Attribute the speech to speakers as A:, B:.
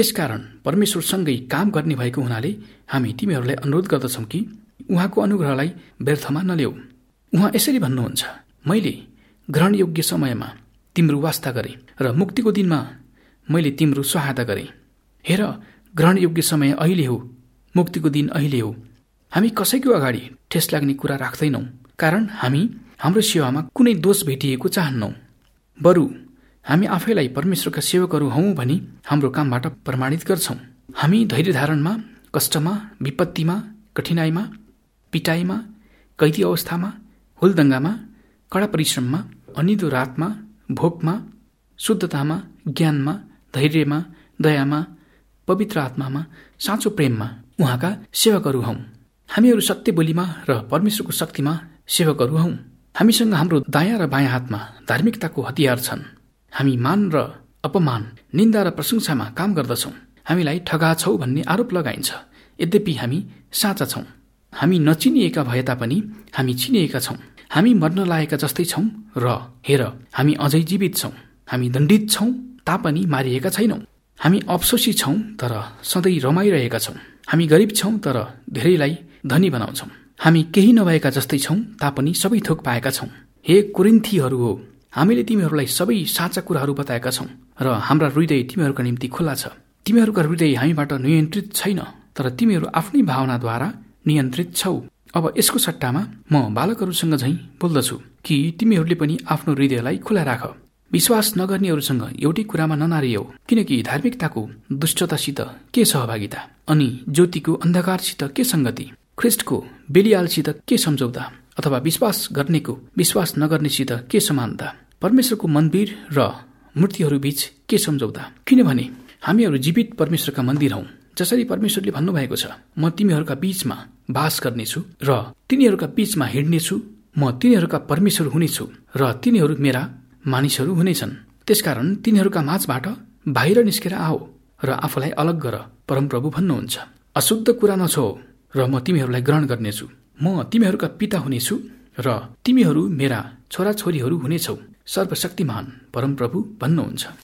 A: यसकारण परमेश्वरसँगै काम गर्ने भएको हुनाले हामी तिमीहरूलाई अनुरोध गर्दछौँ कि उहाँको अनुग्रहलाई व्यर्थमा नल्याऊ। उहाँ यसरी भन्नुहुन्छ, मैले ग्रहणयोग्य समयमा तिम्रो वास्ता गरेँ र मुक्तिको दिनमा मैले तिम्रो सहायता गरेँ। हेर, ग्रहणयोग्य समय अहिले हो, मुक्तिको दिन अहिले हो। हामी कसैको अगाडि ठेस लाग्ने कुरा राख्दैनौँ, कारण हामी हाम्रो सेवामा कुनै दोष भेटिएको चाहन्नौँ। बरु हामी आफैलाई परमेश्वरका सेवकहरू हौँ भनी हाम्रो कामबाट प्रमाणित गर्छौँ। हामी धैर्य धारणमा, कष्टमा, विपत्तिमा, कठिनाइमा, पिटाइमा, कैदी अवस्थामा, हुलदङ्गामा, कडा परिश्रममा, अनिदो रातमा, भोकमा, शुद्धतामा, ज्ञानमा, धैर्यमा, दयामा, पवित्र आत्मामा, साँचो प्रेममा उहाँका सेवकहरू हौँ। हामीहरू सत्य बोलीमा र परमेश्वरको शक्तिमा सेवकहरू हौँ। हामीसँग हाम्रो दायाँ र बायाँ हातमा धार्मिकताको हतियार छन्। हामी मान र अपमान, निन्दा र प्रशंसामा काम गर्दछौँ। हामीलाई ठगा छौ भन्ने आरोप लगाइन्छ, यद्यपि हामी साँचा छौँ। हामी नचिनिएका भए तापनि हामी चिनिएका छौँ। हामी मर्न लागेका जस्तै छौँ र हेर, हामी अझै जीवित छौँ। हामी दण्डित छौँ तापनि मारिएका छैनौँ। हामी अफसोसी छौँ तर सधैँ रमाइरहेका छौँ। हामी गरिब छौँ तर धेरैलाई धनी बनाउँछौँ। हामी केही नभएका जस्तै छौँ तापनि सबै थोक पाएका छौँ। हे कोरिन्थीहरू हो, हामीले तिमीहरूलाई सबै साँचा कुराहरू बताएका छौँ र हाम्रा हृदय तिमीहरूका निम्ति खुल्ला छ। तिमीहरूका हृदय हामीबाट नियन्त्रित छैन, तर तिमीहरू आफ्नै भावनाद्वारा नियन्त्रित छौ। अब यसको सट्टामा म बालकहरूसँग झैँ बोल्दछु कि तिमीहरूले पनि आफ्नो हृदयलाई खुला राख। विश्वास नगर्नेहरूसँग एउटै कुरामा ननारियौ, किनकि धार्मिकताको दुष्टतासित के सहभागिता अनि ज्योतिको अन्धकारसित के संगति? ख्रिस्टको बेलियालसित के सम्झौता? अथवा विश्वास गर्नेको विश्वास नगर्नेसित के समानता? परमेश्वरको मन्दिर र मूर्तिहरू बीच के सम्झौता? किनभने हामीहरू जीवित परमेश्वरका मन्दिर हौँ। जसरी परमेश्वरले भन्नुभएको छ, म तिमीहरूका बीचमा वास गर्नेछु र तिनीहरूका बीचमा हिँड्नेछु। म तिनीहरूका परमेश्वर हुनेछु र तिनीहरू मेरा मानिसहरू हुनेछन्। त्यसकारण तिनीहरूका माझबाट बाहिर निस्केर आओ र आफूलाई अलग गर, परमप्रभु भन्नुहुन्छ। अशुद्ध कुरा नछो र म तिमीहरूलाई ग्रहण गर्नेछु। म तिमीहरूका पिता हुनेछु र तिमीहरू मेरा छोराछोरीहरू हुनेछौ, सर्वशक्तिमान परमप्रभु भन्नुहुन्छ।